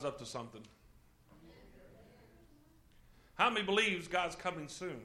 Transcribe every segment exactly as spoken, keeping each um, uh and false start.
up to something. How many believes God's coming soon?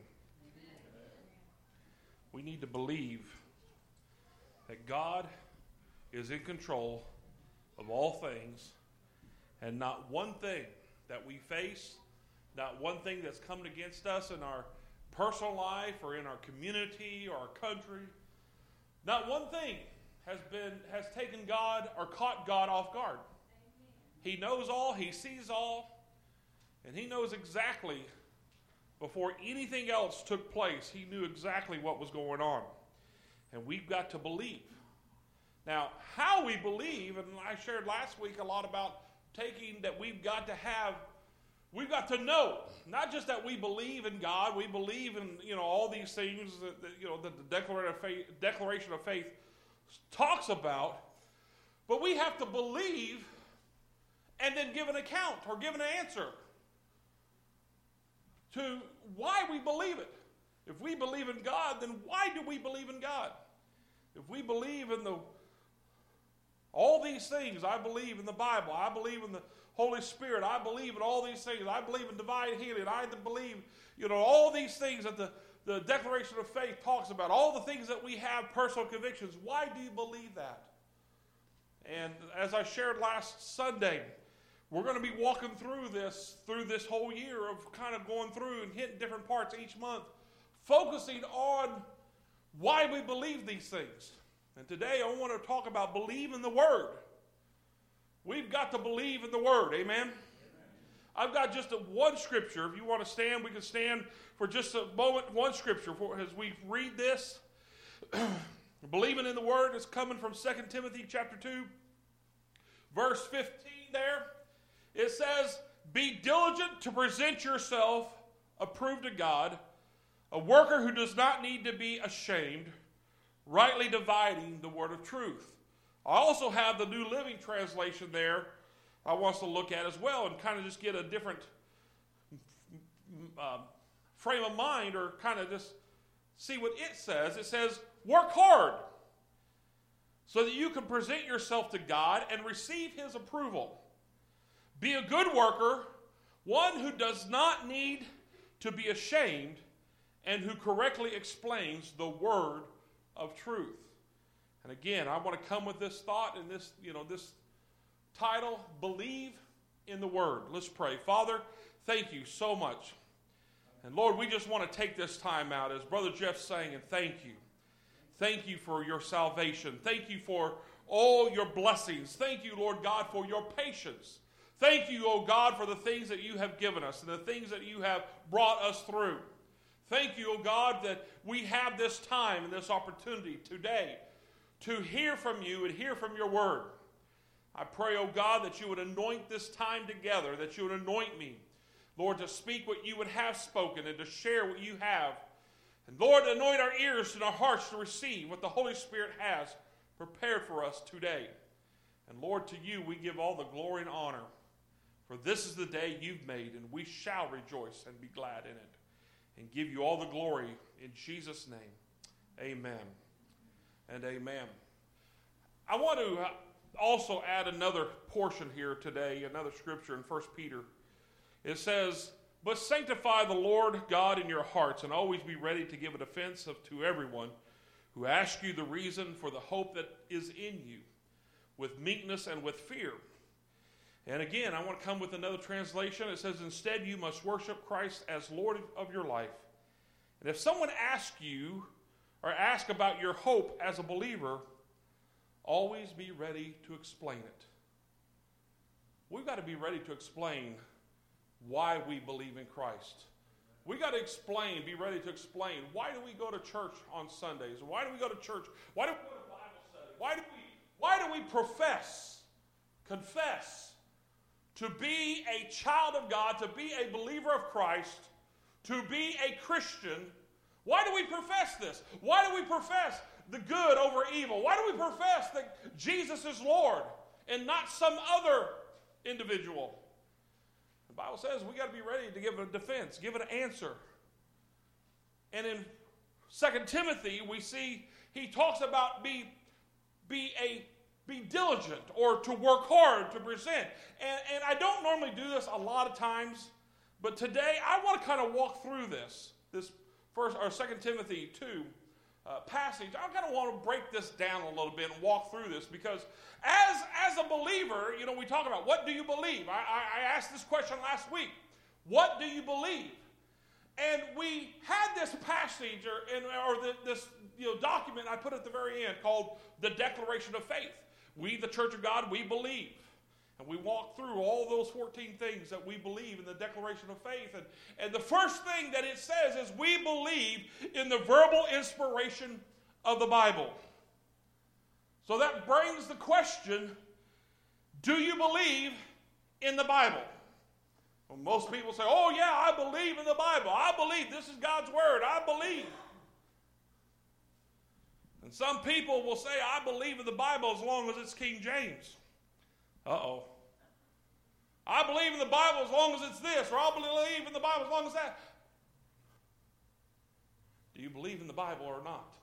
We need to believe that God is in control of all things, and not one thing that we face, not one thing that's coming against us in our personal life or in our community or our country, not one thing has been has taken God or caught God off guard. He knows all, He sees all, and He knows exactly, before anything else took place, He knew exactly what was going on. And we've got to believe. Now, how we believe, and I shared last week a lot about taking that we've got to have, we've got to know, not just that we believe in God, we believe in, you know, all these things that, that you know, that the Declaration of Faith, Declaration of Faith talks about, but we have to believe and then give an account or give an answer to why we believe it. If we believe in God, then why do we believe in God? If we believe in the all these things, I believe in the Bible, I believe in the Holy Spirit, I believe in all these things, I believe in divine healing, I believe, you know, all these things that the, the Declaration of Faith talks about, all the things that we have, personal convictions, why do you believe that? And as I shared last Sunday, we're going to be walking through this, through this whole year of kind of going through and hitting different parts each month, focusing on why we believe these things. And today I want to talk about believe in the Word. We've got to believe in the Word. Amen? Amen. I've got just a, one scripture. If you want to stand, we can stand for just a moment. One scripture for, as we read this. Believing in the Word is coming from Second Timothy chapter two, verse fifteen there. It says, be diligent to present yourself approved to God, a worker who does not need to be ashamed, rightly dividing the word of truth. I also have the New Living Translation there I want us to look at as well and kind of just get a different uh, frame of mind or kind of just see what it says. It says, work hard so that you can present yourself to God and receive His approval. Be a good worker, one who does not need to be ashamed and who correctly explains the word of truth. And again, I want to come with this thought and this, you know, this title, Believe in the Word. Let's pray. Father, thank you so much. And Lord, we just want to take this time out, as Brother Jeff sang, and thank you. Thank you for your salvation. Thank you for all your blessings. Thank you, Lord God, for your patience. Thank you, oh God, for the things that you have given us and the things that you have brought us through. Thank you, oh God, that we have this time and this opportunity today to hear from you and hear from your word. I pray, oh God, that you would anoint this time together, that you would anoint me, Lord, to speak what you would have spoken and to share what you have. And Lord, anoint our ears and our hearts to receive what the Holy Spirit has prepared for us today. And Lord, to you we give all the glory and honor. For this is the day you've made, and we shall rejoice and be glad in it. And give you all the glory in Jesus' name. Amen and amen. I want to also add another portion here today, another scripture in First Peter. It says, but sanctify the Lord God in your hearts, and always be ready to give a defense of, to everyone who asks you the reason for the hope that is in you, with meekness and with fear. And again, I want to come with another translation. It says, instead you must worship Christ as Lord of your life. And if someone asks you or asks about your hope as a believer, always be ready to explain it. We've got to be ready to explain why we believe in Christ. We've got to explain, be ready to explain, why do we go to church on Sundays? Why do we go to church? Why do we go to Bible study? Why do we, why do we profess, confess, to be a child of God, to be a believer of Christ, to be a Christian? Why do we profess this? Why do we profess the good over evil? Why do we profess that Jesus is Lord and not some other individual? The Bible says we got to be ready to give a defense, give an answer. And in Second Timothy, we see he talks about be, be, a, be diligent or to work hard to present. And, and I don't normally do this a lot of times, but today I want to kind of walk through this, this first or Second Timothy two uh, passage. I kind of want to break this down a little bit and walk through this because as, as a believer, you know, we talk about what do you believe? I, I, I asked this question last week. What do you believe? And we had this passage or, in, or the, this you know, document I put at the very end called the Declaration of Faith. We, the Church of God, we believe. And we walk through all those fourteen things that we believe in the Declaration of Faith. And, and the first thing that it says is we believe in the verbal inspiration of the Bible. So that brings the question, do you believe in the Bible? Well, most people say, oh yeah, I believe in the Bible. I believe this is God's Word. I believe. And some people will say, I believe in the Bible as long as it's King James. Uh-oh. I believe in the Bible as long as it's this, or I believe in the Bible as long as that. Do you believe in the Bible or not?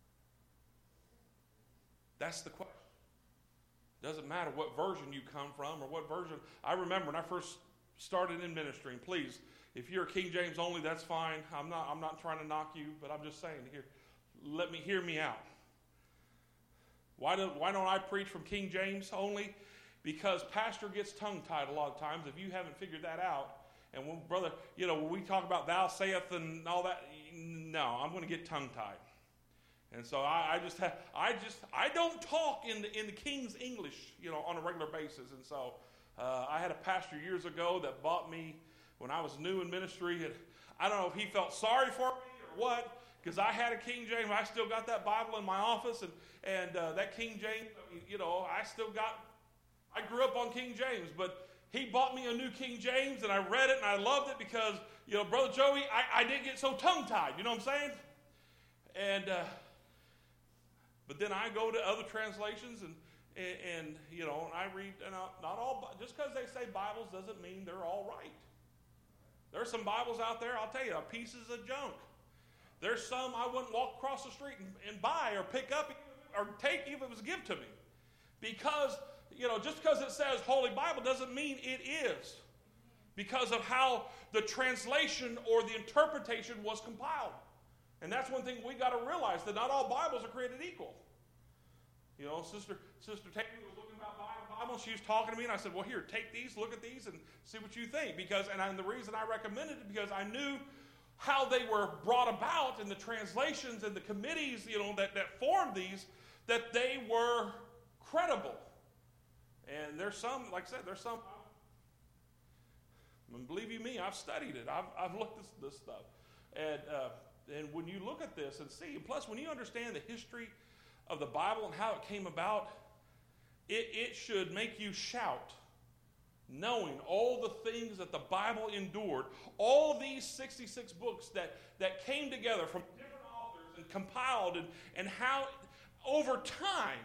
That's the question. Doesn't matter what version you come from or what version. I remember when I first started in ministry, and please, if you're King James only, that's fine. I'm not, I'm not trying to knock you, but I'm just saying, here, let me hear me out. Why don't, why don't I preach from King James only? Because pastor gets tongue-tied a lot of times if you haven't figured that out. And when, brother, you know, when we talk about thou saith and all that, no, I'm going to get tongue-tied. And so I, I just have, I just, I don't talk in the, in the King's English, you know, on a regular basis. And so uh, I had a pastor years ago that bought me when I was new in ministry. And I don't know if he felt sorry for me or what, because I had a King James. I still got that Bible in my office, and and uh, that King James, you know, I still got. I grew up on King James, but he bought me a new King James, and I read it, and I loved it because, you know, Brother Joey, I, I didn't get so tongue-tied. You know what I'm saying? And uh, but then I go to other translations, and and, and you know, and I read, and I, not all, just because they say Bibles doesn't mean they're all right. There's some Bibles out there, I'll tell you, pieces of junk. There's some I wouldn't walk across the street and, and buy or pick up or take even if it was a gift to me. Because, you know, just because it says Holy Bible doesn't mean it is. Because of how the translation or the interpretation was compiled. And that's one thing we got to realize, that not all Bibles are created equal. You know, Sister Sister Tammy was looking about Bible, she was talking to me, and I said, well, here, take these, look at these, and see what you think. Because, and, I, and the reason I recommended it, because I knew how they were brought about in the translations and the committees, you know, that, that formed these, that they were credible. And there's some, like I said, there's some, and believe you me, I've studied it. I've, I've looked at this, this stuff. And, uh, and when you look at this and see, and plus when you understand the history of the Bible and how it came about, it, it should make you shout, knowing all the things that the Bible endured, all these sixty-six books that, that came together from different authors and compiled, and, and how over time,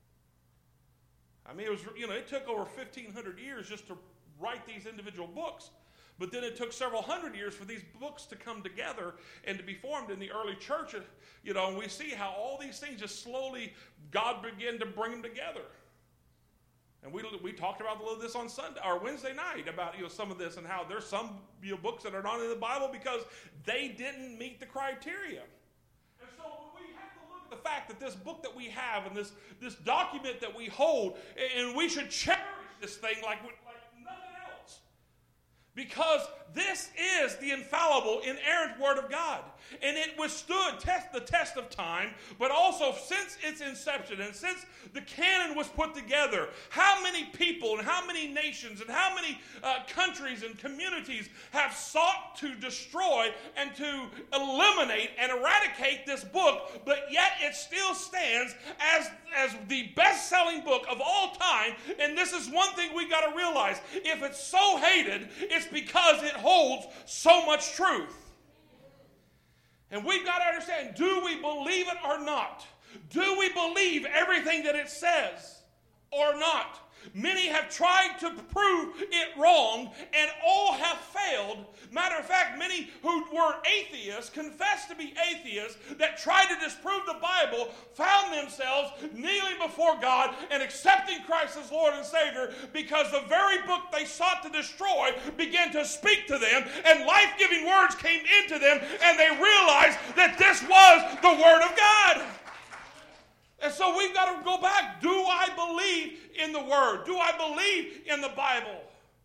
I mean, it was, you know, it took over fifteen hundred years just to write these individual books. But then it took several hundred years for these books to come together and to be formed in the early church. You know, and we see how all these things just slowly, God began to bring them together. And we we talked about this on Sunday or Wednesday night about, you know, some of this and how there's some, you know, books that are not in the Bible because they didn't meet the criteria. And so we have to look at the fact that this book that we have and this this document that we hold, and we should cherish this thing like like nothing else, because this is the infallible, inerrant Word of God. And it withstood test, the test of time, but also since its inception and since the canon was put together, how many people and how many nations and how many uh, countries and communities have sought to destroy and to eliminate and eradicate this book, but yet it still stands as, as the best-selling book of all time. And this is one thing we got to realize. If it's so hated, it's because it holds so much truth. And we've got to understand, do we believe it or not? Do we believe everything that it says or not? Many have tried to prove it wrong, and all have failed. Matter of fact, many who were atheists, confessed to be atheists, that tried to disprove the Bible, found themselves kneeling before God and accepting Christ as Lord and Savior because the very book they sought to destroy began to speak to them, and life-giving words came into them, and they realized that this was the Word of God. And so we've got to go back. Do I believe in the Word? Do I believe in the Bible?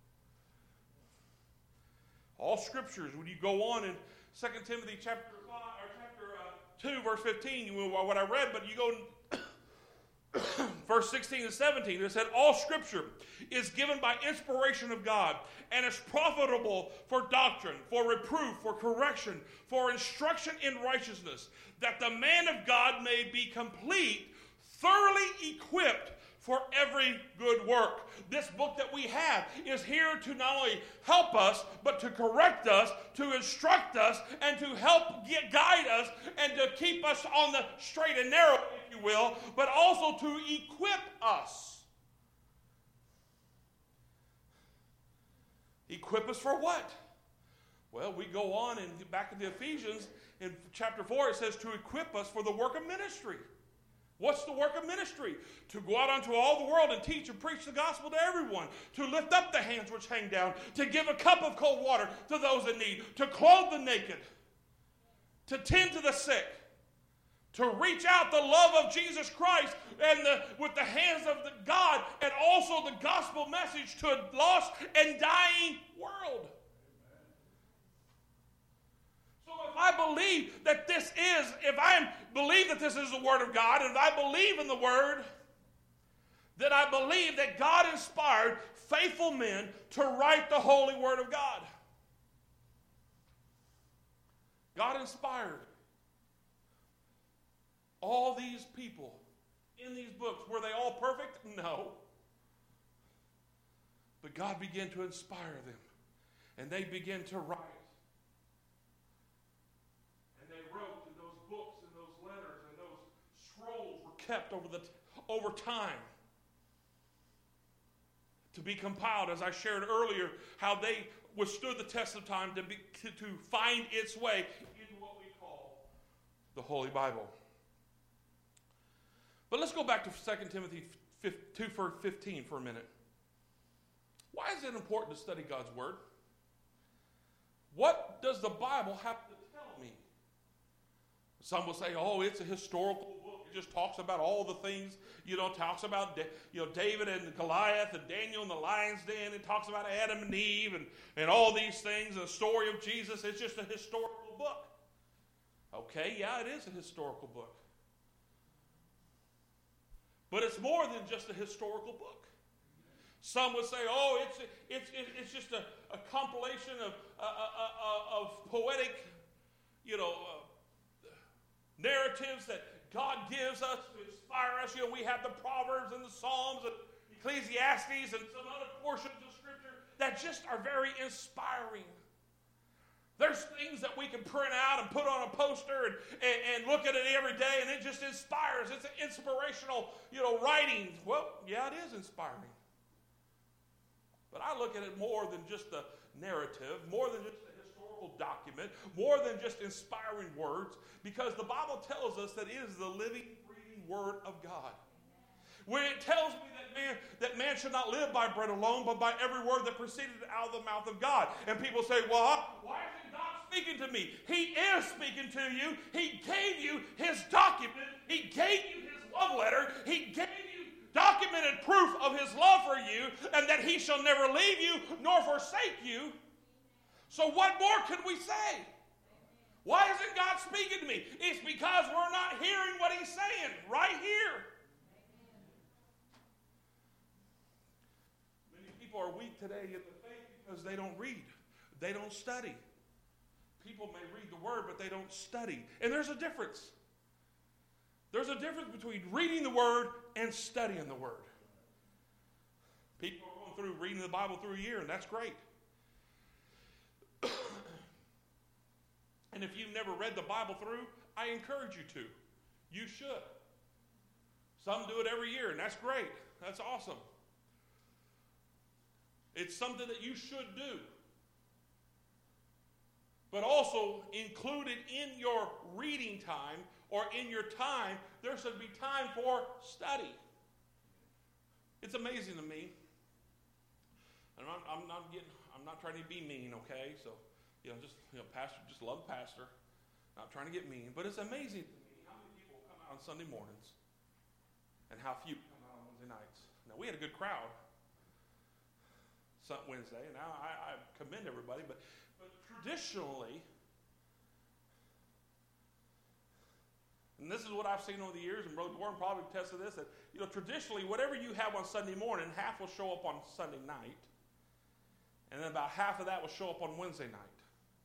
All Scriptures, when you go on in Second Timothy chapter five, or chapter uh, two, verse fifteen, you know what I read, but you go verse sixteen and seventeen, it said, all Scripture is given by inspiration of God and is profitable for doctrine, for reproof, for correction, for instruction in righteousness, that the man of God may be complete, thoroughly equipped for every good work. This book that we have is here to not only help us, but to correct us, to instruct us, and to help get, guide us, and to keep us on the straight and narrow, if you will, but also to equip us. Equip us for what? Well, we go on and back in the Ephesians, in chapter four, it says to equip us for the work of ministry. What's the work of ministry? To go out unto all the world and teach and preach the gospel to everyone. To lift up the hands which hang down. To give a cup of cold water to those in need. To clothe the naked. To tend to the sick. To reach out the love of Jesus Christ and the, with the hands of the God, and also the gospel message to a lost and dying world. If I believe that this is, if I believe that this is the Word of God, and if I believe in the Word, then I believe that God inspired faithful men to write the holy Word of God. God inspired all these people in these books. Were they all perfect? No. But God began to inspire them, and they began to write. Kept over the over time to be compiled, as I shared earlier, how they withstood the test of time to be to, to find its way into what we call the Holy Bible. But let's go back to Second Timothy two fifteen for a minute. Why is it important to study God's Word? What does the Bible have to tell me? Some will say, oh, it's a historical book. It just talks about all the things, you know, talks about, you know, David and Goliath and Daniel in the lion's den. It talks about Adam and Eve and, and all these things, and the story of Jesus. It's just a historical book. Okay, yeah, it is a historical book. But it's more than just a historical book. Some would say, oh, it's it's it's just a, a compilation of, uh, uh, uh, of poetic, you know, uh, narratives that God gives us to inspire us. You know, we have the Proverbs and the Psalms and Ecclesiastes and some other portions of Scripture that just are very inspiring. There's things that we can print out and put on a poster and, and, and look at it every day, and it just inspires. It's an inspirational, you know, writing. Well, yeah, it is inspiring. But I look at it more than just a narrative, more than just a historical document, more than just inspiring words, because the Bible tells us that it is the living, breathing Word of God. When it tells me that man, that man should not live by bread alone, but by every word that proceeded out of the mouth of God. And people say, well, why isn't God speaking to me? He is speaking to you. He gave you His document. He gave you His love letter. He gave you documented proof of His love for you, and that He shall never leave you nor forsake you. So what more can we say? Why isn't God speaking to me? It's because we're not hearing what He's saying right here. Many people are weak today in the faith because they don't read. They don't study. People may read the Word, but they don't study. And there's a difference. There's a difference between reading the Word and studying the Word. People are going through reading the Bible through a year, and that's great. And if you've never read the Bible through, I encourage you to. You should. Some do it every year, and that's great. That's awesome. It's something that you should do. But also included in your reading time or in your time, there should be time for study. It's amazing to me. And I'm, I'm not getting, I'm not trying to be mean, okay? So, you know, just, you know, pastor, just love pastor. Not trying to get mean, but it's amazing to me how many people come out on Sunday mornings and how few come out on Wednesday nights. Now, we had a good crowd some Wednesday, and now I, I commend everybody, but, but traditionally, and this is what I've seen over the years, and Brother Warren probably attests to this, that, you know, traditionally, whatever you have on Sunday morning, half will show up on Sunday night, and then about half of that will show up on Wednesday night.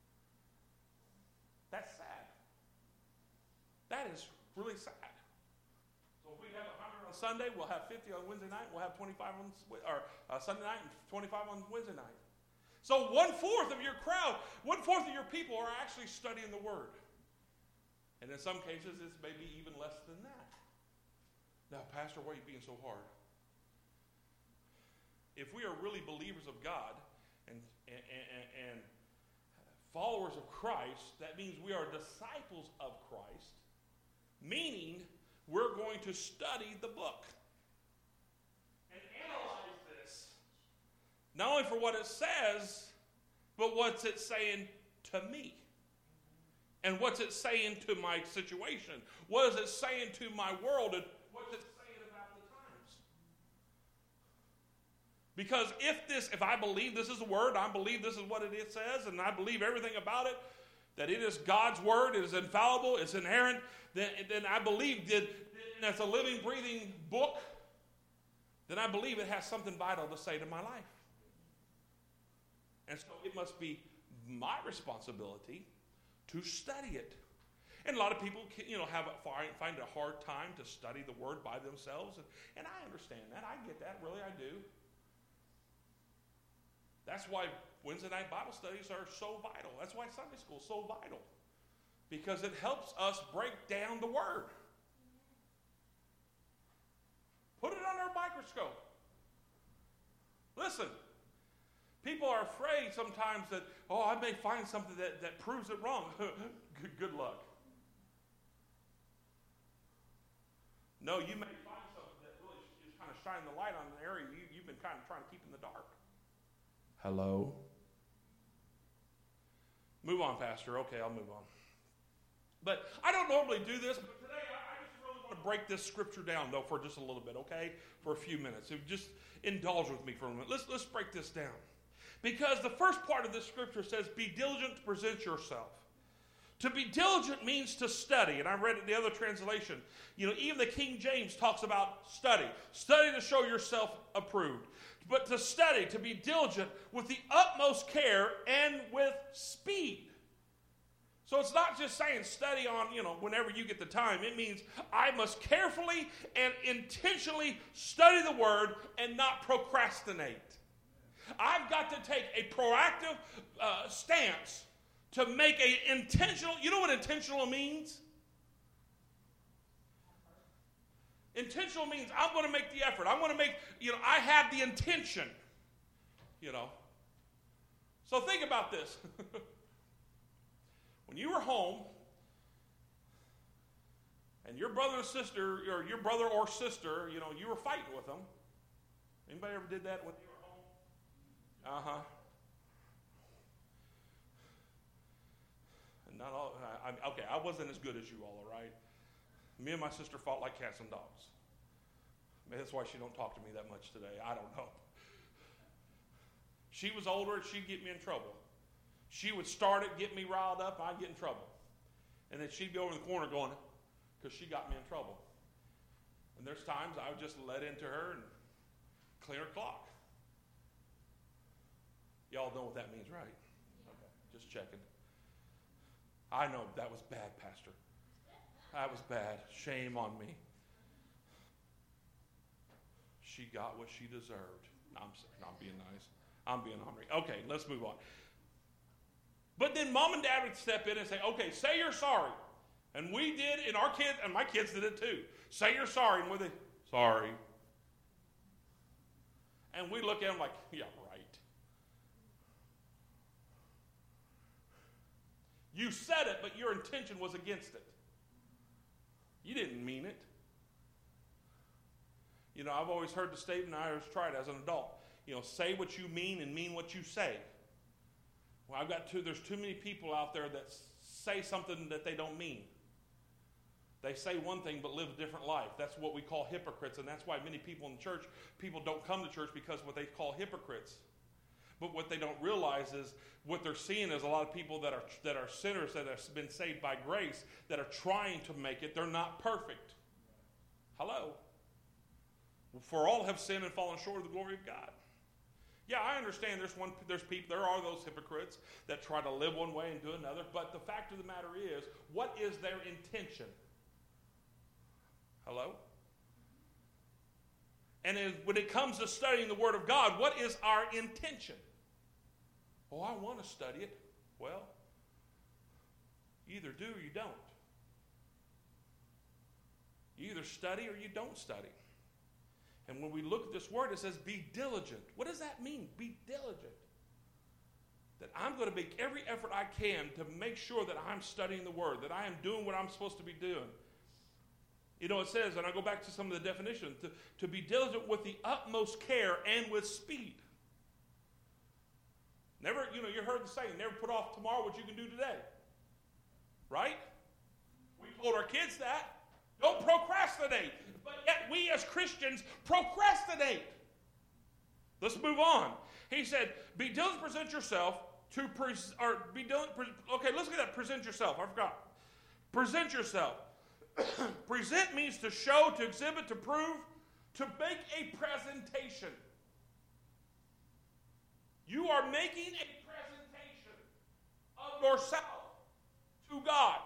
That's sad. That is really sad. So if we have one hundred on Sunday, we'll have fifty on Wednesday night, we'll have twenty-five on or uh, Sunday night and twenty-five on Wednesday night. So one-fourth of your crowd, one-fourth of your people are actually studying the Word. And in some cases, it's maybe even less than that. Now, Pastor, why are you being so hard? If we are really believers of God and, and, and, and followers of Christ, that means we are disciples of Christ, meaning we're going to study the book and analyze this. Not only for what it says, but what's it saying to me? And what's it saying to my situation? What is it saying to my world? And what's it saying about the times? Because if this, if I believe this is the word, I believe this is what it says, and I believe everything about it, that it is God's word, it is infallible, it's inerrant, then, then I believe that as a living, breathing book, then I believe it has something vital to say to my life. And so it must be my responsibility to study it. And a lot of people, you know, have a, find, find it a hard time to study the word by themselves. And, and I understand that. I get that. Really, I do. That's why Wednesday night Bible studies are so vital. That's why Sunday school is so vital. Because it helps us break down the word. Put it under a microscope. Listen. People are afraid sometimes that, oh, I may find something that, that proves it wrong. good, good luck. No, you may find something that really is kind of shining the light on an area you, you've been kind of trying to keep in the dark. Hello? Move on, Pastor. Okay, I'll move on. But I don't normally do this, but today I, I just really want to break this scripture down, though, for just a little bit, okay? For a few minutes. So just indulge with me for a minute. Let's, let's break this down. Because the first part of this scripture says, be diligent to present yourself. To be diligent means to study. And I read it in the other translation. You know, even the King James talks about study. Study to show yourself approved. But to study, to be diligent with the utmost care and with speed. So it's not just saying study on, you know, whenever you get the time. It means I must carefully and intentionally study the word and not procrastinate. I've got to take a proactive uh, stance to make an intentional, you know what intentional means? Intentional means I'm going to make the effort. I'm going to make, you know, I have the intention, you know. So think about this. When you were home and your brother or sister, or your brother or sister, you know, you were fighting with them. Anybody ever did that with you? Uh-huh. And not all, I, I, okay, I wasn't as good as you all, all right? Me and my sister fought like cats and dogs. Maybe that's why she don't talk to me that much today. I don't know. She was older, and she'd get me in trouble. She would start it, get me riled up, and I'd get in trouble. And then she'd be over in the corner going, because she got me in trouble. And there's times I would just let into her and clear a clock. Y'all know what that means, right? Okay, just checking. I know that was bad, Pastor. That was bad. Shame on me. She got what she deserved. No, I'm, no, I'm being nice. I'm being honoring. Okay, let's move on. But then mom and dad would step in and say, okay, say you're sorry. And we did, and our kids, and my kids did it too. Say you're sorry. And we're like, sorry. And we look at them like, yeah, right. You said it, but your intention was against it. You didn't mean it. You know, I've always heard the statement, I always tried as an adult. You know, say what you mean and mean what you say. Well, I've got too, there's too many people out there that say something that they don't mean. They say one thing but live a different life. That's what we call hypocrites, and that's why many people in church, people don't come to church because of what they call hypocrites. But what they don't realize is what they're seeing is a lot of people that are that are sinners that have been saved by grace that are trying to make it. They're not perfect. Hello? For all have sinned and fallen short of the glory of God. Yeah, I understand there's one there's people there are those hypocrites that try to live one way and do another, but the fact of the matter is, what is their intention? Hello? And when it comes to studying the Word of God, what is our intention? Oh, I want to study it. Well, you either do or you don't. You either study or you don't study. And when we look at this word, it says be diligent. What does that mean? Be diligent. That I'm going to make every effort I can to make sure that I'm studying the Word, that I am doing what I'm supposed to be doing. You know, it says, and I go back to some of the definitions, to, to be diligent with the utmost care and with speed. Never, you know, you heard the saying, never put off tomorrow what you can do today. Right? We told our kids that. Don't procrastinate. But yet we as Christians procrastinate. Let's move on. He said, be diligent, present yourself to, pres- or be diligent, pre- okay, let's get that, present yourself. I forgot. Present yourself. Present means to show, to exhibit, to prove, to make a presentation. You are making a presentation of yourself to God.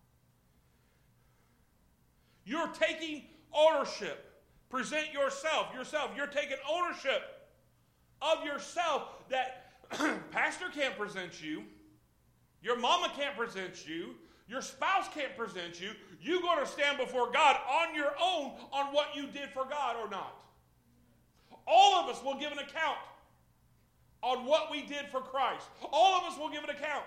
You're taking ownership. Present yourself. Yourself. You're taking ownership of yourself that pastor can't present you. Your mama can't present you. Your spouse can't present you. You're going to stand before God on your own on what you did for God or not. All of us will give an account on what we did for Christ. All of us will give an account.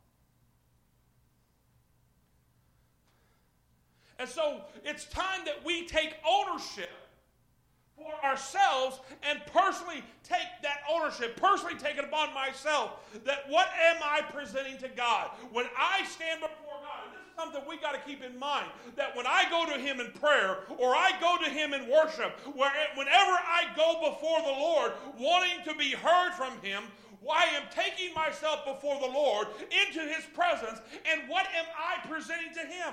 And so it's time that we take ownership for ourselves and personally take that ownership, personally take it upon myself, that what am I presenting to God? When I stand before God, and this is something we got to keep in mind, that when I go to Him in prayer or I go to Him in worship, where, whenever I go before the Lord wanting to be heard from Him, I am taking myself before the Lord into His presence, and what am I presenting to Him?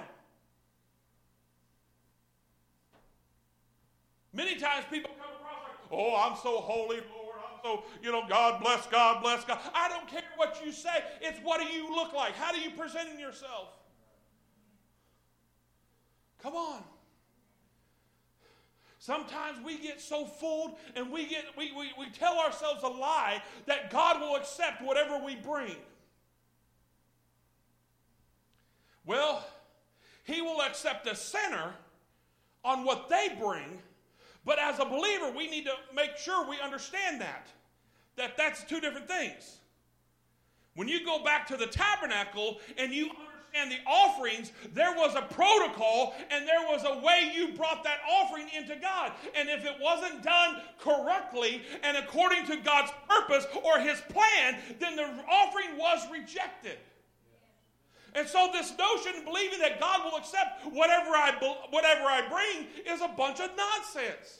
Many times people come across like, oh, I'm so holy, Lord. I'm so, you know, God bless, God bless, God. I don't care what you say. It's what do you look like? How do you present yourself? Come on. Sometimes we get so fooled and we get we, we, we tell ourselves a lie that God will accept whatever we bring. Well, He will accept a sinner on what they bring. But as a believer, we need to make sure we understand that. That that's two different things. When you go back to the tabernacle and you understand the offerings, there was a protocol and there was a way you brought that offering into God. And if it wasn't done correctly and according to God's purpose or His plan, then the offering was rejected. And so this notion of believing that God will accept whatever I, whatever I bring is a bunch of nonsense.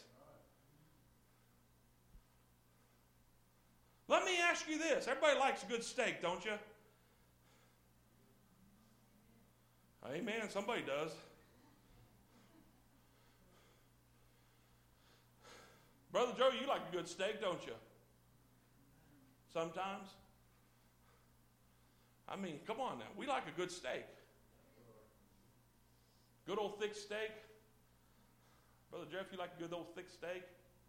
Let me ask you this. Everybody likes a good steak, don't you? Amen. Somebody does. Brother Joe, you like a good steak, don't you? Sometimes. I mean, come on now. We like a good steak. Good old thick steak. Brother Jeff, you like a good old thick steak?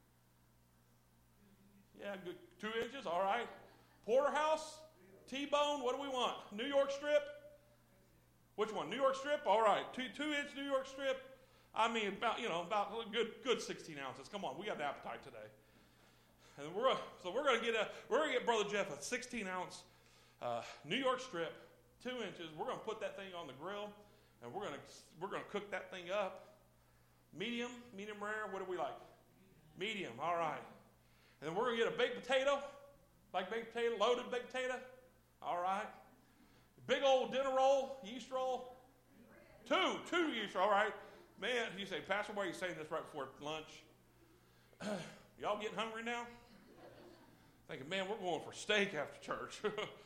Yeah, good. Two inches, all right. Porterhouse, T-bone, what do we want? New York strip? Which one? New York strip? All right. Two two inch New York strip. I mean, about you know, about a good good sixteen ounces. Come on, we got an appetite today. And we're so we're gonna get a we're gonna get Brother Jeff a sixteen ounce uh, New York strip two inches. We're going to put that thing on the grill, and we're going to we're going to cook that thing up. Medium, medium rare. What do we like? Medium. All right. And then we're going to get a baked potato, like baked potato, loaded baked potato. All right. Big old dinner roll, yeast roll. Two, two yeast roll. All right. Man, you say, Pastor, why are you saying this right before lunch? Y'all getting hungry now? Thinking, man, we're going for steak after church.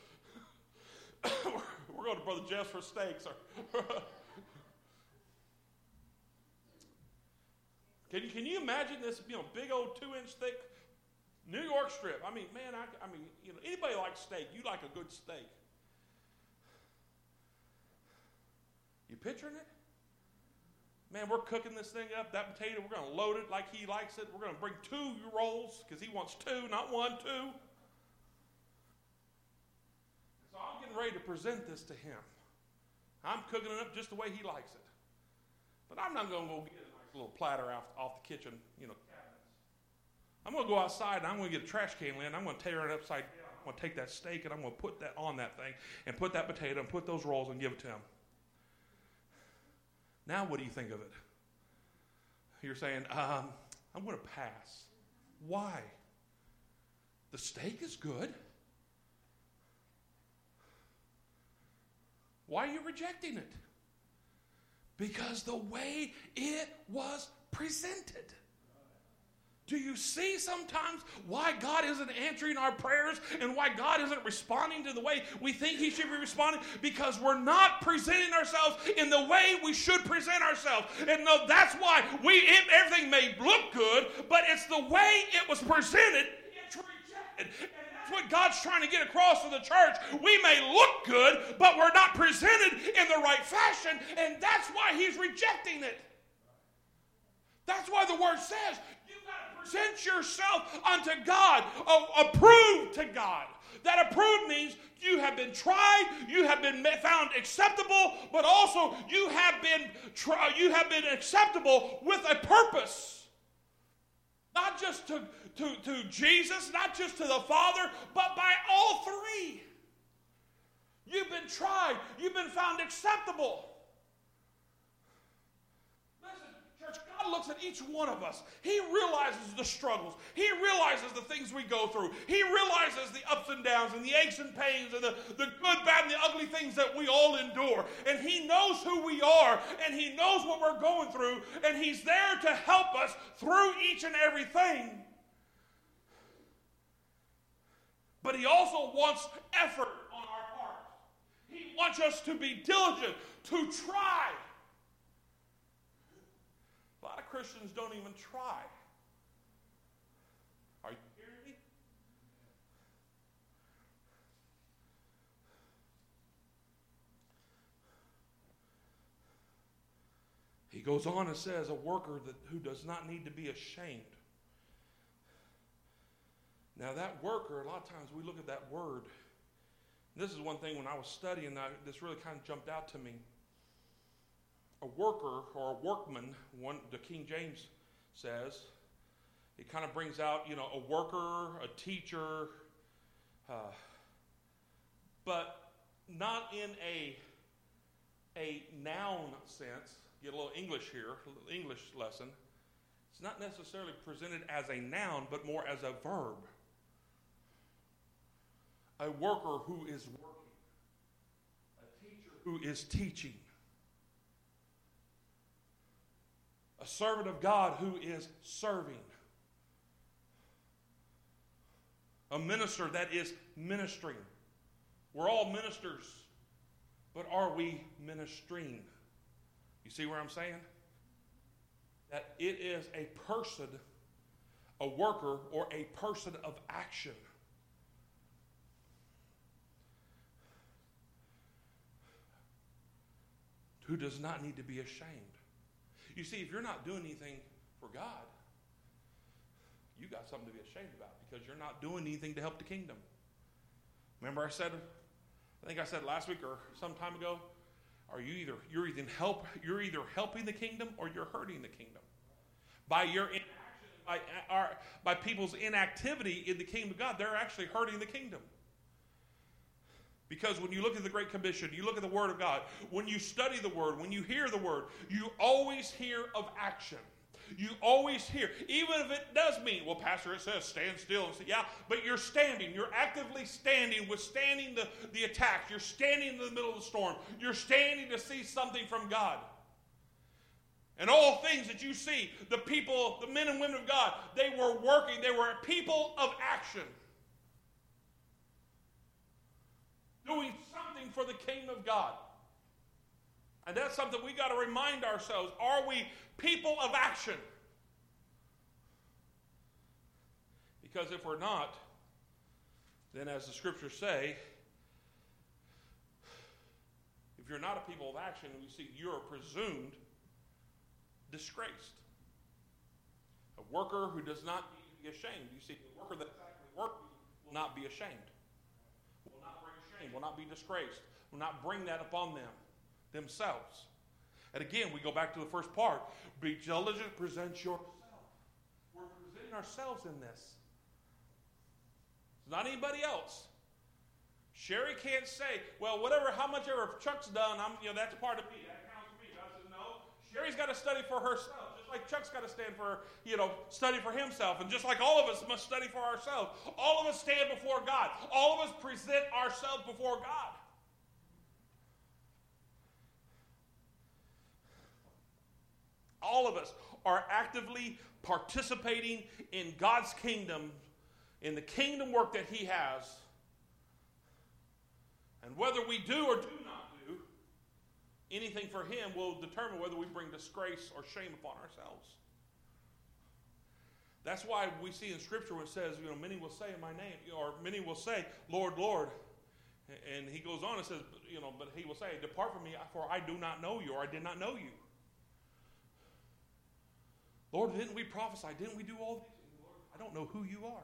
We're going to Brother Jeff's for steaks. Can you, can you imagine this, you know, big old two-inch thick New York strip? I mean, man, I, I mean, you know, anybody likes steak. You like a good steak. You picturing it? Man, we're cooking this thing up. That potato, we're going to load it like he likes it. We're going to bring two rolls because he wants two, not one, two. So I'm getting ready to present this to him. I'm cooking it up just the way he likes it. But I'm not going to go get a nice little platter off, off the kitchen, you know, cabinets. I'm going to go outside and I'm going to get a trash can lid. I'm going to tear it upside down. I'm going to take that steak and I'm going to put that on that thing and put that potato and put those rolls and give it to him. Now what do you think of it? You're saying, um, I'm going to pass. Why? The steak is good. Why are you rejecting it? Because the way it was presented. Do you see sometimes why God isn't answering our prayers and why God isn't responding to the way we think he should be responding? Because we're not presenting ourselves in the way we should present ourselves. And no, that's why we it, everything may look good, but it's the way it was presented, it's rejected. And that's what God's trying to get across to the church. We may look good, but we're not presented in the right fashion, and that's why he's rejecting it. That's why the word says, present yourself unto God, uh, approved to God. That approved means you have been tried, you have been found acceptable, but also you have been tri- you have been acceptable with a purpose. Not just to, to, to Jesus, not just to the Father, but by all three. You've been tried, you've been found acceptable. God looks at each one of us. He realizes the struggles. He realizes the things we go through. He realizes the ups and downs and the aches and pains and the, the good, bad, and the ugly things that we all endure. And he knows who we are, and he knows what we're going through, and he's there to help us through each and everything. But he also wants effort on our part. He wants us to be diligent, to try. A lot of Christians don't even try. Are you hearing me? He goes on and says, a worker that, who does not need to be ashamed. Now that worker, a lot of times we look at that word. This is one thing when I was studying, I, this really kind of jumped out to me. A worker or a workman, one the King James says, it kind of brings out, you know, a worker, a teacher, uh, but not in a a noun sense. Get a little English here, a little English lesson. It's not necessarily presented as a noun, but more as a verb. A worker who is working, a teacher who is teaching. A servant of God who is serving. A minister that is ministering. We're all ministers, but are we ministering? You see where I'm saying? That it is a person, a worker, or a person of action. Who does not need to be ashamed. You see, if you're not doing anything for God, you got something to be ashamed about because you're not doing anything to help the kingdom. Remember I said, I think I said last week or some time ago, are you either you're either help you're either helping the kingdom or you're hurting the kingdom. By your inaction, by our by people's inactivity in the kingdom of God, they're actually hurting the kingdom. Because when you look at the Great Commission, you look at the Word of God, when you study the Word, when you hear the Word, you always hear of action. You always hear, even if it does mean, well, Pastor, it says stand still. And say, yeah, but you're standing. You're actively standing, withstanding the, the attack. You're standing in the middle of the storm. You're standing to see something from God. And all things that you see, the people, the men and women of God, they were working. They were people of action. Doing something for the kingdom of God. And that's something we got to remind ourselves. Are we people of action? Because if we're not, then as the scriptures say, if you're not a people of action, we see you're presumed disgraced. A worker who does not need to be ashamed. You see, a worker that's actually working will not be ashamed. Will not bring shame, will not be disgraced, will not bring that upon them. themselves. And again, we go back to the first part. Be diligent, present yourself. We're presenting ourselves in this. It's not anybody else. Sherry can't say, well, whatever, how much ever Chuck's done, I'm, you know, that's part of me. That counts for me. God says, no. Sherry's got to study for herself, just like Chuck's got to stand for, you know, study for himself, and just like all of us must study for ourselves. All of us stand before God. All of us present ourselves before God. All of us are actively participating in God's kingdom, in the kingdom work that He has. And whether we do or do not do anything for Him will determine whether we bring disgrace or shame upon ourselves. That's why we see in Scripture when it says, you know, many will say in my name, or many will say, Lord, Lord. And He goes on and says, you know, but He will say, depart from me, for I do not know you, or I did not know you. Lord, didn't we prophesy? Didn't we do all these things? Lord, I don't know who you are.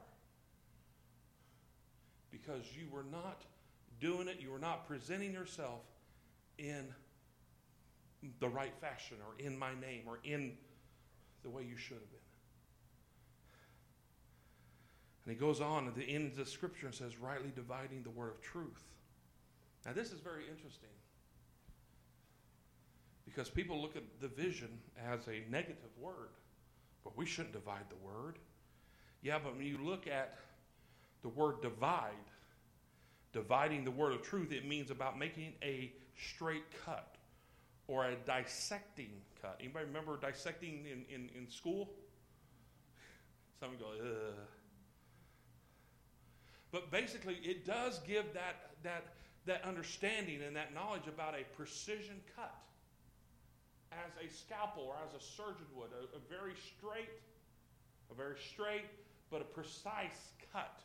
Because you were not doing it, you were not presenting yourself in the right fashion, or in my name, or in the way you should have been. And he goes on at the end of the scripture and says, rightly dividing the word of truth. Now this is very interesting. Because people look at division as a negative word. But we shouldn't divide the word. Yeah, but when you look at the word divide, dividing the word of truth, it means about making a straight cut or a dissecting cut. Anybody remember dissecting in, in, in school? Some go, ugh. But basically, it does give that, that, that understanding and that knowledge about a precision cut. As a scalpel or as a surgeon would, a, a very straight, a very straight, but a precise cut.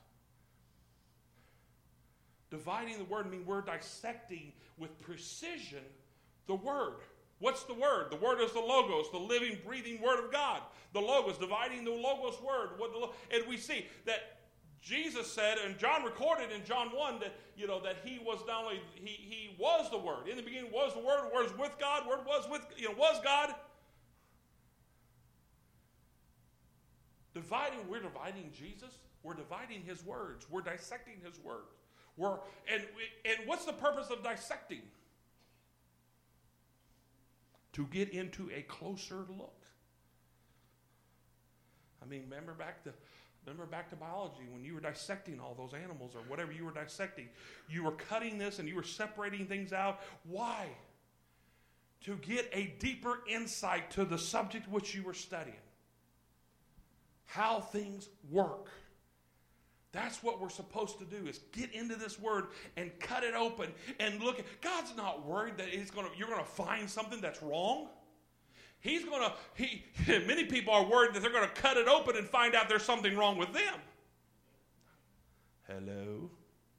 Dividing the word means we're dissecting with precision the word. What's the word? The word is the Logos, the living, breathing word of God. The Logos, dividing the Logos word. What the, and we see that Jesus said, and John recorded in John one that, you know, that he was not only, he, he was the Word. In the beginning was the Word, the Word was with God, Word was with, you know, was God. Dividing, we're dividing Jesus. We're dividing His words. We're dissecting His words. We're, and, and what's the purpose of dissecting? To get into a closer look. I mean, remember back to... Remember back to biology when you were dissecting all those animals or whatever you were dissecting. You were cutting this and you were separating things out. Why? To get a deeper insight to the subject which you were studying. How things work. That's what we're supposed to do, is get into this word and cut it open and look at. God's not worried that he's gonna, you're going to find something that's wrong. He's going to, he, many people are worried that they're going to cut it open and find out there's something wrong with them. Hello?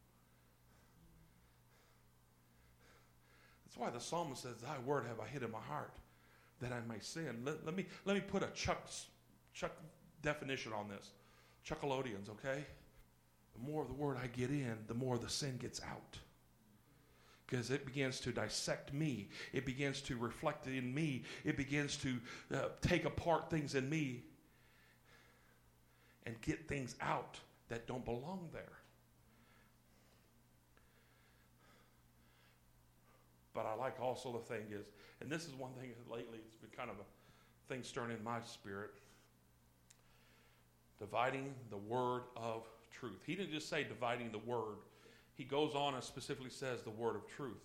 That's why the psalmist says, thy word have I hid in my heart, that I may sin. Let, let me let me put a Chuck, Chuck definition on this. Chuckalodians, okay? The more of the word I get in, the more the sin gets out. Because it begins to dissect me. It begins to reflect it in me. It begins to uh, take apart things in me and get things out that don't belong there. like also the thing is, and this is one thing that lately it's been kind of a thing stirring in my spirit, dividing the word of truth. He didn't just say dividing the word. He goes on and specifically says the word of truth.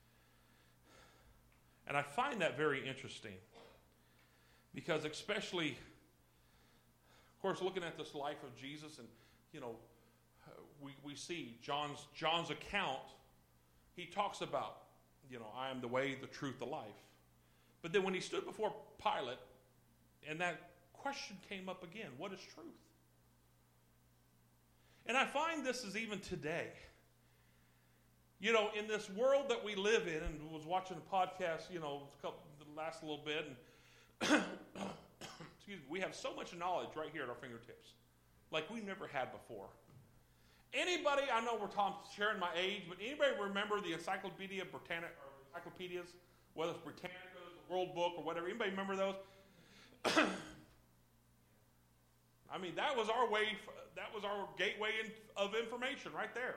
And I find that very interesting because especially, of course, looking at this life of Jesus and, you know, we, we see John's, John's account, he talks about, you know, I am the way, the truth, the life. But then when he stood before Pilate and that question came up again, what is truth? And I find this is even today. You know, in this world that we live in, and was watching a podcast, you know, a couple, the last little bit, and excuse me, we have so much knowledge right here at our fingertips, like we've never had before. Anybody, I know we're talking, sharing my age, but anybody remember the Encyclopedia Britannica, or encyclopedias, whether it's Britannica, the World Book, or whatever? Anybody remember those? I mean, that was our way, that was our gateway in, of information right there.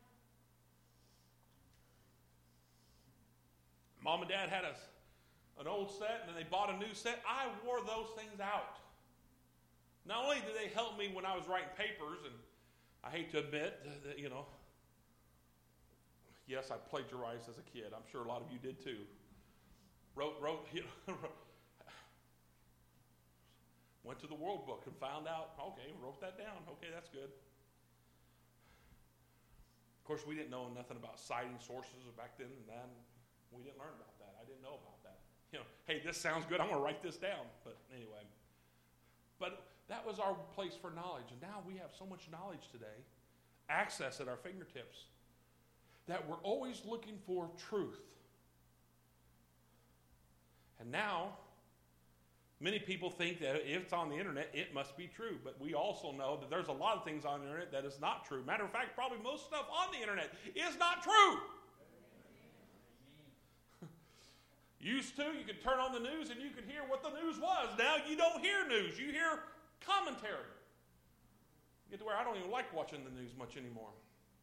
Mom and Dad had a, an old set, and then they bought a new set. I wore those things out. Not only did they help me when I was writing papers, and I hate to admit that, you know, yes, I plagiarized as a kid. I'm sure a lot of you did too. Wrote, wrote, you know, went to the World Book and found out, okay, wrote that down. Okay, that's good. Of course, we didn't know nothing about citing sources back then, and then we didn't learn about that. I didn't know about that. You know, hey, this sounds good. I'm going to write this down. But anyway, but that was our place for knowledge. And now we have so much knowledge today, access at our fingertips, that we're always looking for truth. And now, many people think that if it's on the internet, it must be true. But we also know that there's a lot of things on the internet that is not true. Matter of fact, probably most stuff on the internet is not true. Used to, you could turn on the news and you could hear what the news was. Now you don't hear news. You hear commentary. You get to where I don't even like watching the news much anymore.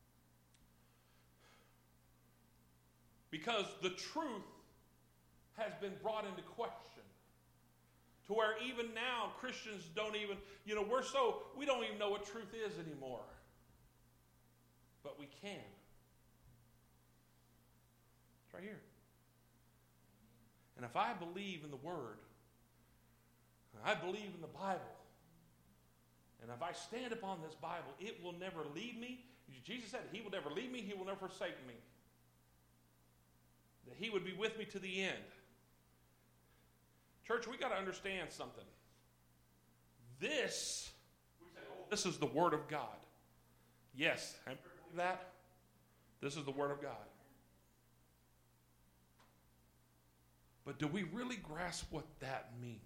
Because the truth has been brought into question. To where even now Christians don't even, you know, we're so, we don't even know what truth is anymore. But we can. It's right here. And if I believe in the Word, I believe in the Bible, and if I stand upon this Bible, it will never leave me. Jesus said He will never leave me, He will never forsake me. That He would be with me to the end. Church, we got to understand something. This, we say, oh, this is the Word of God. Yes, I believe that. This is the Word of God. But do we really grasp what that means?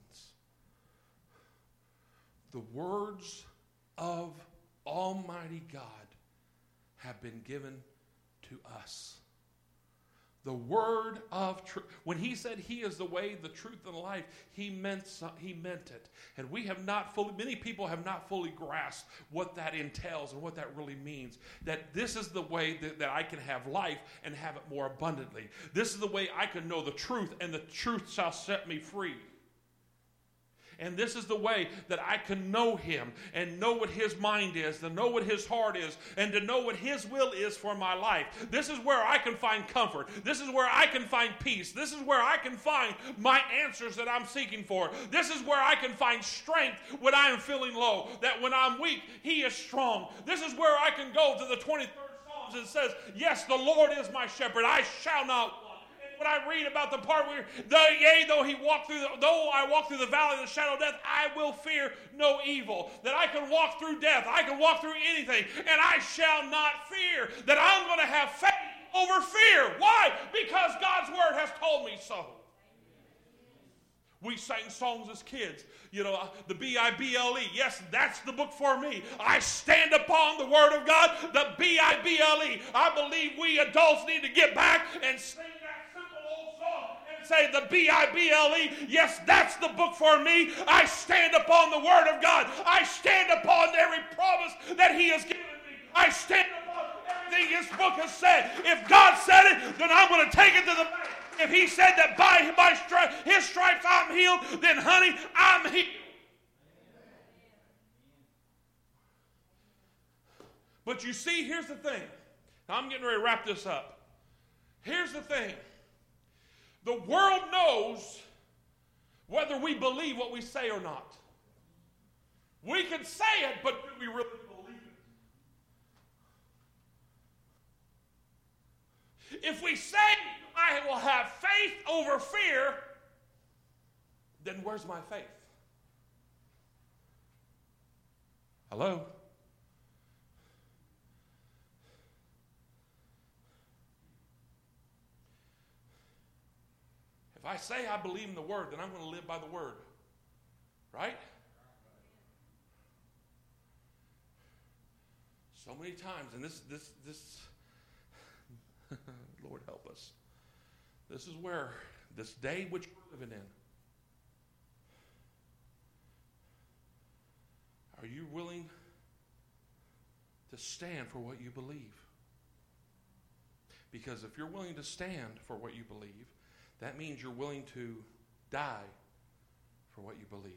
The words of Almighty God have been given to us. The word of truth. When He said He is the way, the truth, and the life, He meant He meant it. And we have not fully, many people have not fully grasped what that entails and what that really means. That this is the way that, that I can have life and have it more abundantly. This is the way I can know the truth, and the truth shall set me free. And this is the way that I can know Him and know what His mind is, to know what His heart is, and to know what His will is for my life. This is where I can find comfort. This is where I can find peace. This is where I can find my answers that I'm seeking for. This is where I can find strength when I am feeling low. That when I'm weak, He is strong. This is where I can go to the twenty-third Psalms and says, yes, the Lord is my shepherd. I shall not want. When I read about the part where, the, yea, though he walk through, the, though I walk through the valley of the shadow of death, I will fear no evil. That I can walk through death, I can walk through anything, and I shall not fear. That I'm going to have faith over fear. Why? Because God's word has told me so. We sang songs as kids, you know, the B I B L E. Yes, that's the book for me. I stand upon the word of God, the B I B L E. I believe we adults need to get back and sing say the B I B L E, yes, that's the book for me. I stand upon the word of God. I stand upon every promise that He has given me. I stand upon everything His book has said. If God said it, then I'm going to take it to the bank. If if he said that by my stri- his stripes I'm healed, then honey, I'm healed. But you see, here's the thing. I'm getting ready to wrap this up. Here's the thing. The world knows whether we believe what we say or not. We can say it, but do we really believe it? If we say, I will have faith over fear, then where's my faith? Hello? If I say I believe in the Word, then I'm going to live by the Word. Right? So many times, and this, this, this, Lord help us. This is where, this day which we're living in, are you willing to stand for what you believe? Because if you're willing to stand for what you believe, that means you're willing to die for what you believe.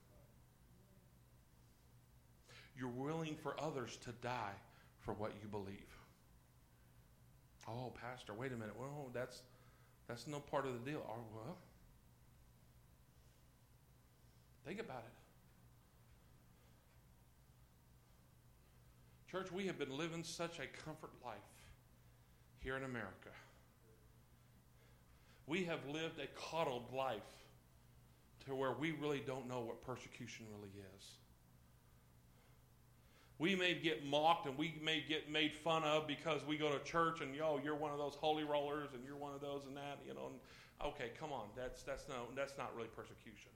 You're willing for others to die for what you believe. Oh, Pastor, wait a minute. Well, that's that's no part of the deal. Oh, well, think about it. Church, we have been living such a comfort life here in America. We have lived a coddled life to where we really don't know what persecution really is. We may get mocked and we may get made fun of because we go to church and, yo, you're one of those holy rollers and you're one of those and that, you know. And, okay, come on, that's that's no that's not really persecution.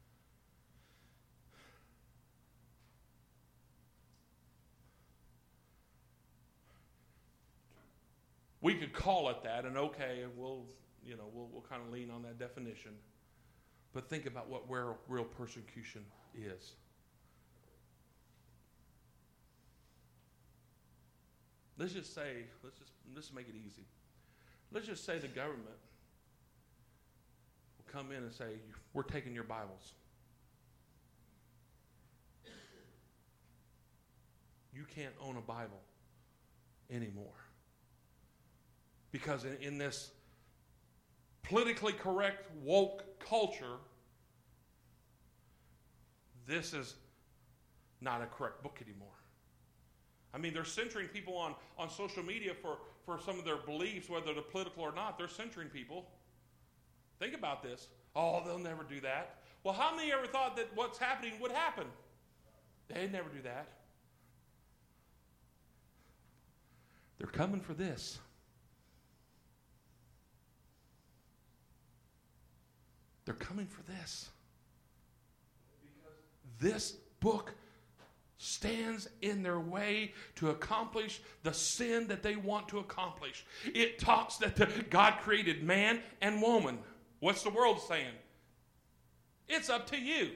We could call it that, and okay, we'll you know we'll we'll kind of lean on that definition. But think about what where real persecution is. Let's just say, let's just let's make it easy. Let's just say the government will come in and say, we're taking your Bibles. You can't own a Bible anymore. Because in, in this politically correct, woke culture, this is not a correct book anymore. I mean, they're censoring people on, on social media for, for some of their beliefs, whether they're political or not. They're censoring people. Think about this. Oh, they'll never do that. Well, how many ever thought that what's happening would happen? They'd never do that. They're coming for this. They're coming for this. Because this book stands in their way to accomplish the sin that they want to accomplish. It talks that the, God created man and woman. What's the world saying? It's up to you.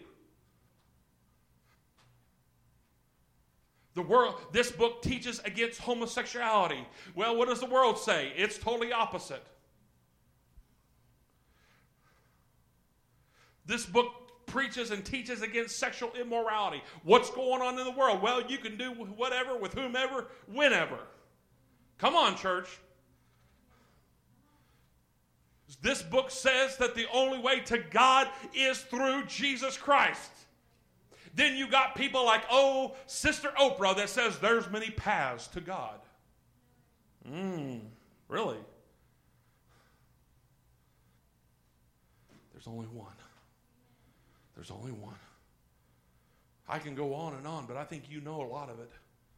The world, this book teaches against homosexuality. Well, what does the world say? It's totally opposite. This book preaches and teaches against sexual immorality. What's going on in the world? Well, you can do whatever with whomever, whenever. Come on, church. This book says that the only way to God is through Jesus Christ. Then you got people like, oh, Sister Oprah that says there's many paths to God. Mmm, really? There's only one. There's only one. I can go on and on, but I think you know a lot of it.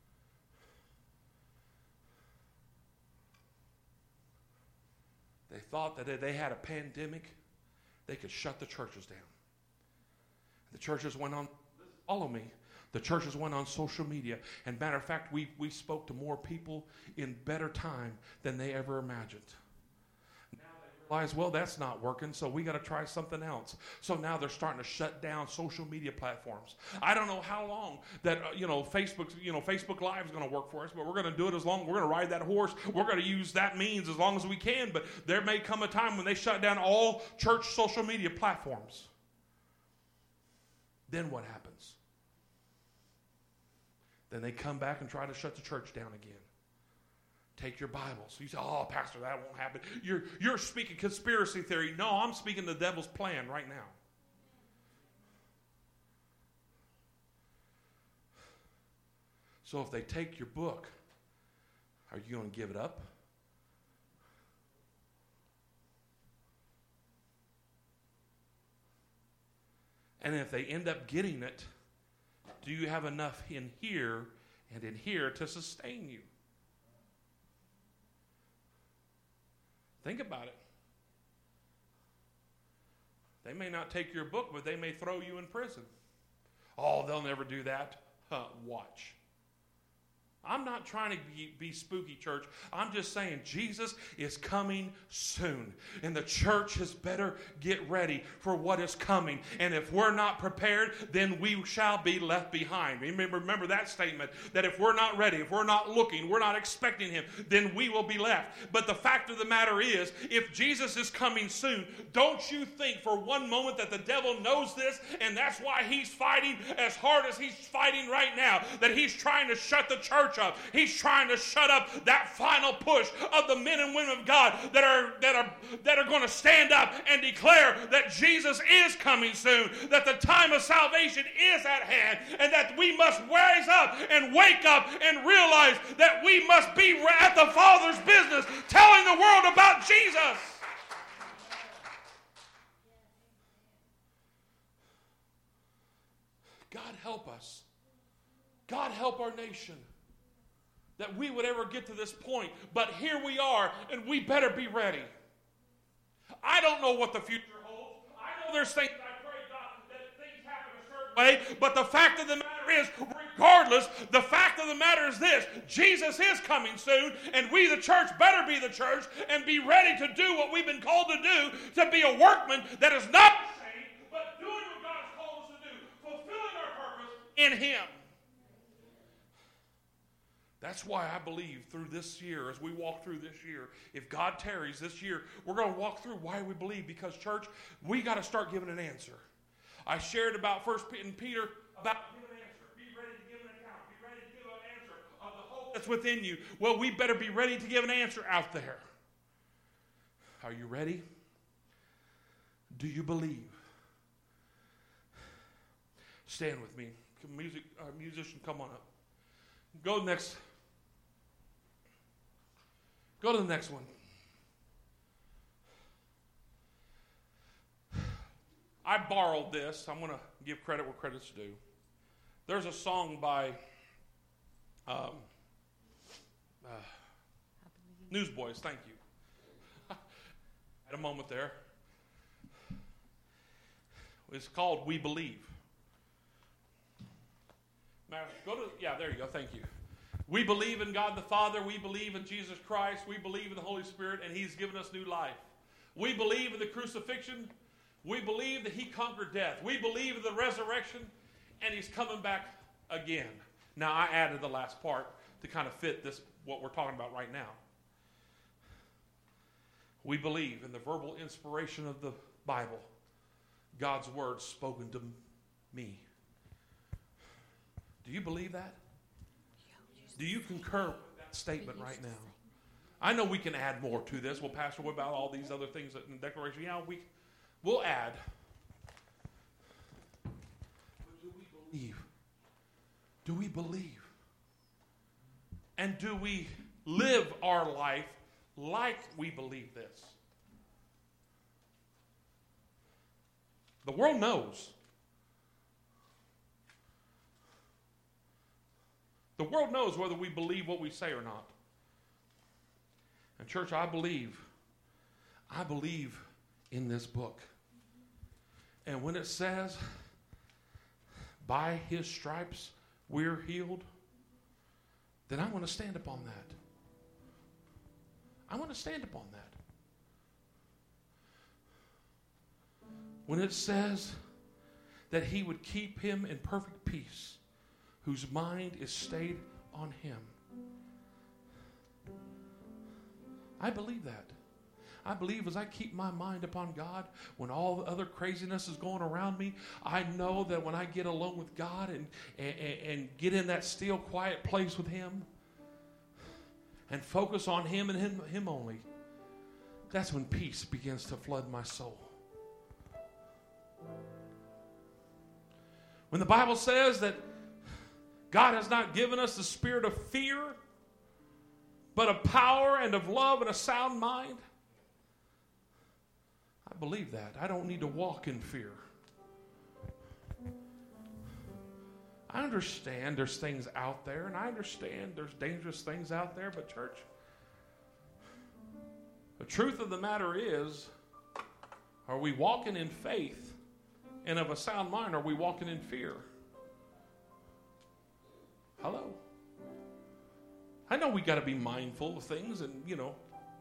They thought that if they had a pandemic, they could shut the churches down. The churches went on, follow me, the churches went on social media. And matter of fact, we, we spoke to more people in better time than they ever imagined. Now they realize, well, that's not working, so we got to try something else. So now they're starting to shut down social media platforms. I don't know how long that, uh, you know, Facebook, you know, Facebook Live is going to work for us, but we're going to do it as long, we're going to ride that horse. We're going to use that means as long as we can, but there may come a time when they shut down all church social media platforms. Then what happens? Then they come back and try to shut the church down again. Take your Bibles. You say, oh, Pastor, that won't happen. You're, you're speaking conspiracy theory. No, I'm speaking the devil's plan right now. So if they take your book, are you going to give it up? And if they end up getting it, do you have enough in here and in here to sustain you? Think about it. They may not take your book, but they may throw you in prison. Oh, they'll never do that. Huh, watch. I'm not trying to be, be spooky, church. I'm just saying Jesus is coming soon. And the church has better get ready for what is coming. And if we're not prepared, then we shall be left behind. Remember, remember that statement, that if we're not ready, if we're not looking, we're not expecting him, then we will be left. But the fact of the matter is, if Jesus is coming soon, don't you think for one moment that the devil knows this, and that's why he's fighting as hard as he's fighting right now, that he's trying to shut the church up. He's trying to shut up that final push of the men and women of God that are that are that are going to stand up and declare that Jesus is coming soon, that the time of salvation is at hand, and that we must rise up and wake up and realize that we must be at the Father's business, telling the world about Jesus. God help us. God help our nation. That we would ever get to this point. But here we are, and we better be ready. I don't know what the future holds. I know there's things I pray, God, that things happen a certain way. But the fact of the matter is, regardless, the fact of the matter is this. Jesus is coming soon, and we, the church, better be the church and be ready to do what we've been called to do, to be a workman that is not ashamed, but doing what God has called us to do, fulfilling our purpose in Him. That's why I believe through this year, as we walk through this year, if God tarries this year, we're going to walk through why we believe. Because, church, we got to start giving an answer. I shared about First Peter about giving an answer. Be ready to give an account. Be ready to give an answer of the hope that's within you. Well, we better be ready to give an answer out there. Are you ready? Do you believe? Stand with me. Music, uh, musician, come on up. Go next. Go to the next one. I borrowed this. I'm going to give credit where credit's due. There's a song by um, uh, Newsboys. Thank you. Had a moment there. It's called We Believe. Now, go to, yeah, there you go. Thank you. We believe in God the Father. We believe in Jesus Christ. We believe in the Holy Spirit, and He's given us new life. We believe in the crucifixion. We believe that He conquered death. We believe in the resurrection, and He's coming back again. Now, I added the last part to kind of fit this, what we're talking about right now. We believe in the verbal inspiration of the Bible, God's word spoken to me. Do you believe that? Do you concur with that statement right now? I know we can add more to this. Well, Pastor, what about all these other things in the declaration? Yeah, we, we'll add. But do we believe? Do we believe? And do we live our life like we believe this? The world knows. The world knows whether we believe what we say or not. And church, I believe, I believe in this book. And when it says, by His stripes we're healed, then I want to stand upon that. I want to stand upon that. when it says that he would keep him in perfect peace, whose mind is stayed on him. I believe that. I believe as I keep my mind upon God, when all the other craziness is going around me, I know that when I get alone with God and, and, and get in that still, quiet place with him and focus on him and him, him only, that's when peace begins to flood my soul. When the Bible says that God has not given us the spirit of fear, but of power and of love and a sound mind, I believe that. I don't need to walk in fear. I understand there's things out there, and I understand there's dangerous things out there, but church, the truth of the matter is, are we walking in faith and of a sound mind, or are we walking in fear? Hello? I know we got to be mindful of things, and, you know,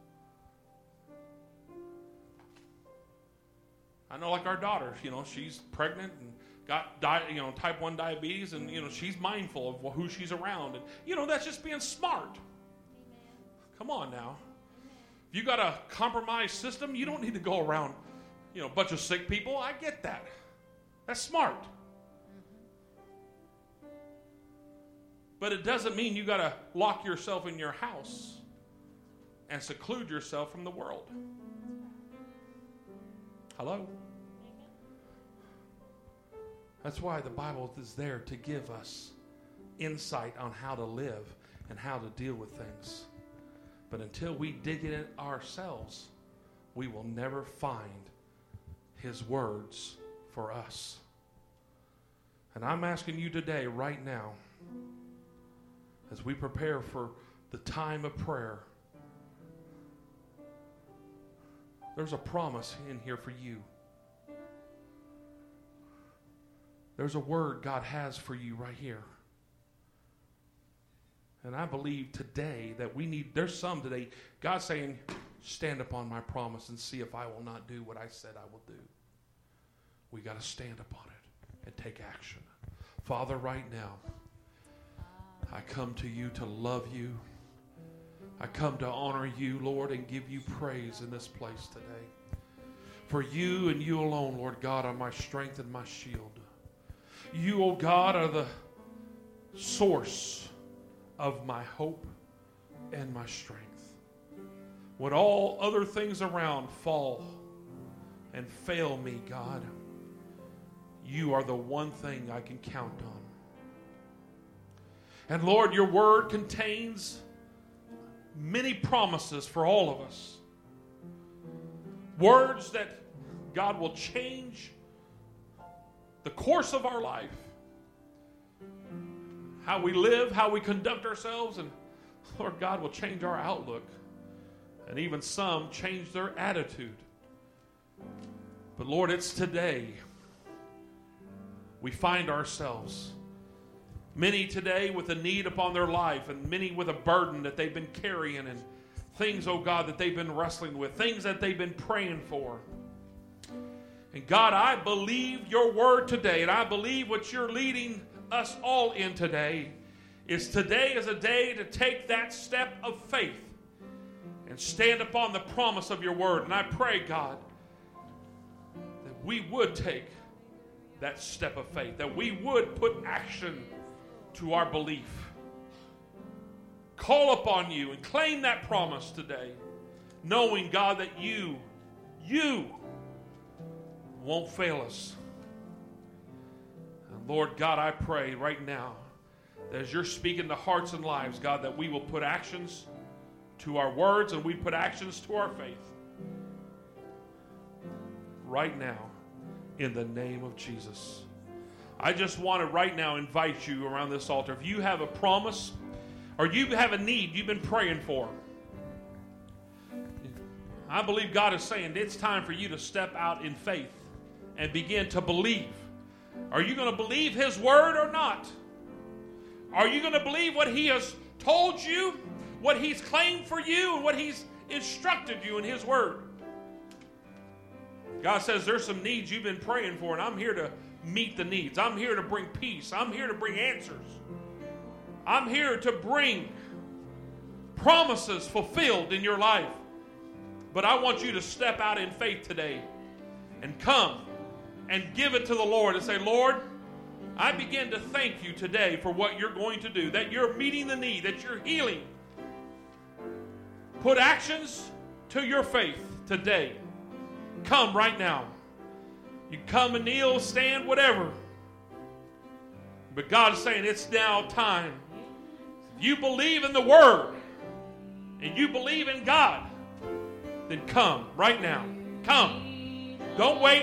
I know, like our daughter, you know, she's pregnant and got, di- you know, type one diabetes, and, you know, she's mindful of who she's around. And, you know, that's just being smart. Amen. Come on now. Amen. If you got a compromised system, you don't need to go around, you know, a bunch of sick people. I get that. That's smart. Mm-hmm. But it doesn't mean you got to lock yourself in your house and seclude yourself from the world. Hello? That's why the Bible is there to give us insight on how to live and how to deal with things. But until we dig in it ourselves, we will never find his words for us. And I'm asking you today, right now, as we prepare for the time of prayer, there's a promise in here for you. There's a word God has for you right here. And I believe today that we need, there's some today, God's saying, stand upon my promise and see if I will not do what I said I will do. We got to stand upon it and take action. Father, right now, I come to you to love you. I come to honor you, Lord, and give you praise in this place today. For you and you alone, Lord God, are my strength and my shield. You, oh God, are the source of my hope and my strength. When all other things around fall and fail me, God, you are the one thing I can count on. And Lord, your word contains many promises for all of us. Words that God will change the course of our life. How we live, how we conduct ourselves, and Lord God will change our outlook. And even some change their attitude. But Lord, it's today we find ourselves. Many today with a need upon their life, and many with a burden that they've been carrying, and things, oh God, that they've been wrestling with, things that they've been praying for. And God, I believe your word today, and I believe what you're leading us all in today is today is a day to take that step of faith and stand upon the promise of your word. And I pray, God, that we would take that step of faith, that we would put action to our belief. Call upon you and claim that promise today, knowing, God, that you, you won't fail us. And Lord God, I pray right now that as you're speaking to hearts and lives, God, that we will put actions to our words and we put actions to our faith. Right now, in the name of Jesus. I just want to right now invite you around this altar. If you have a promise or you have a need you've been praying for, I believe God is saying it's time for you to step out in faith and begin to believe. Are you going to believe his word or not? Are you going to believe what he has told you, what he's claimed for you, and what he's instructed you in his word? God says there's some needs you've been praying for, and I'm here to meet the needs. I'm here to bring peace. I'm here to bring answers. I'm here to bring promises fulfilled in your life. But I want you to step out in faith today and come and give it to the Lord and say, Lord, I begin to thank you today for what you're going to do, that you're meeting the need, that you're healing. Put actions to your faith today. Come right now. You come and kneel, stand, whatever. But God is saying it's now time. If you believe in the Word and you believe in God, then come right now. Come. Don't wait.